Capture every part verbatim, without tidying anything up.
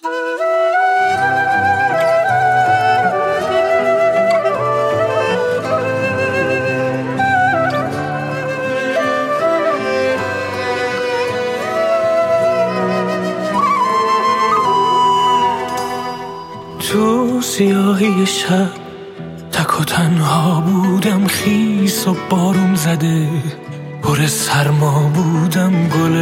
تو سیاهی شب تک و تنها بودم، خیس و بارون زده پر سرما بودم، گل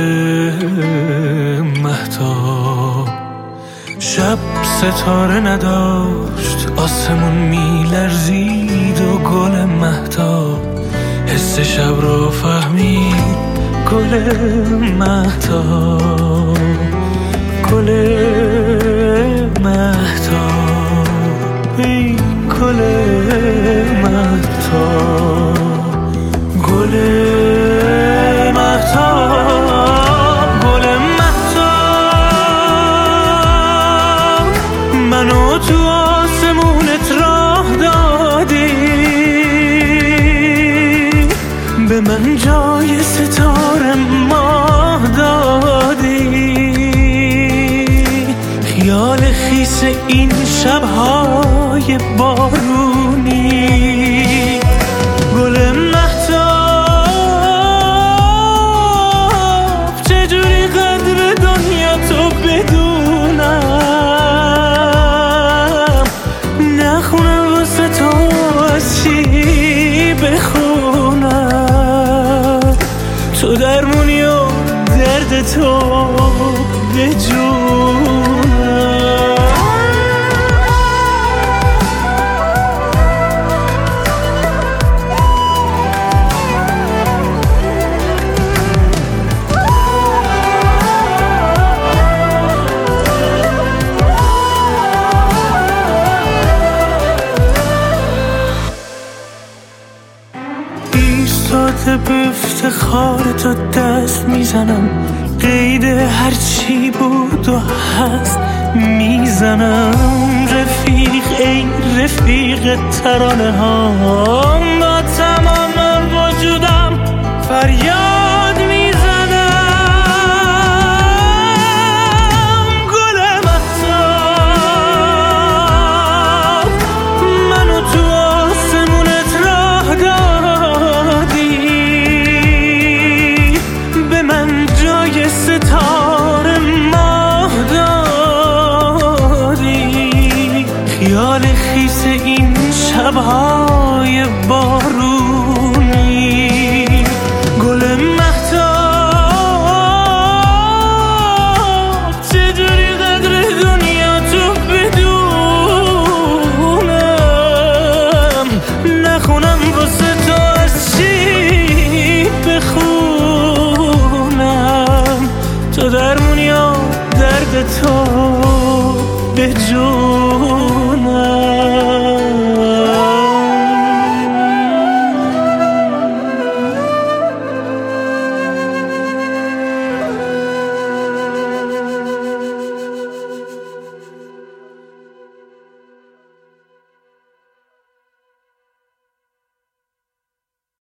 مهتاب. شب ستاره نداشت، آسمون میلرزید و گل مهتاب حس شب رو فهمید، گل مهتاب، گل مهتاب، ای گل مهتاب، گل مهتاب، گل مهتاب. منو تو آسمونت راه دادی، به من جای ستاره ماه دادی، خیال خیس این شب‌های بارونی، گل مهتاب. چجوری قدر دنیا تو بدونم، نخونم واسه تو از چی بخونم، تو درمونی و درد تو بجونم. ایستاده به افتخار تو دست میزنم، قید هرچی بود و هست میزنم. رفیق ای رفیق ترانه ها، با تمام وجودم فریاد